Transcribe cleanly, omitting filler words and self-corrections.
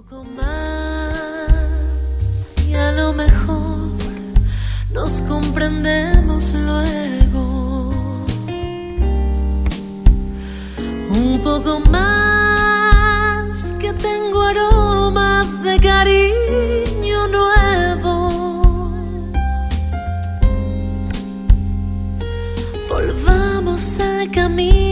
poco más y a lo mejor nos comprendemos luego. Un poco más, que tengo aromas de cariño nuevo. Volvamos al camino